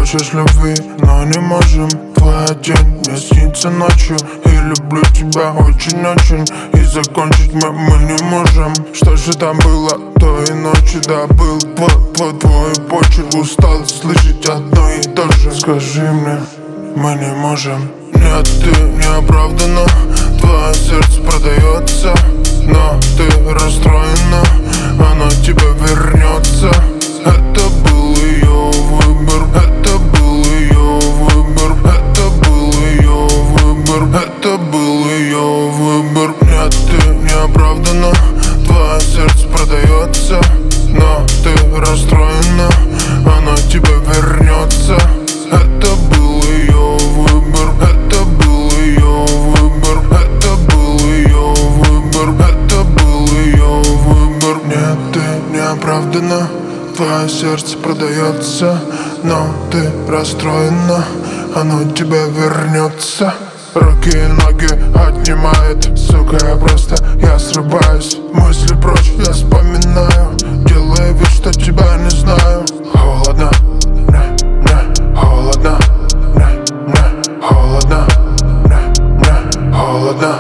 Хочешь любви, но не можем. Твоя тень мне снится ночью. И люблю тебя очень-очень. И закончить мы не можем. Что же там было той ночью? Да, был твой почерк. Устал слышать одно и то же. Скажи мне, мы не можем. Нет, ты не оправдана. Твое сердце продается, но ты расстроена. Оно тебе вернется. Это был ее выбор. Это был ее выбор. Это был ее выбор. Это был ее выбор. Нет, ты не оправдана. Твое сердце продается, но ты расстроена. Оно тебе вернется. Это был ее выбор. Это был ее выбор. Это был ее выбор. Это был ее выбор. Нет, ты не оправдана. Твое сердце продается, но ты расстроена. Оно тебе вернется. Руки и ноги отнимает, сука, я срываюсь. Мысли прочь, я вспоминаю. Делаю вид, что тебя не знаю. Холодно, холодно, холодно, холодно.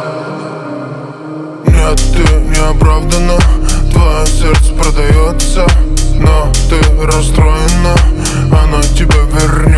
Нет, ты не оправдана. Твое сердце продается, но ты расстроена. Оно тебе вернется.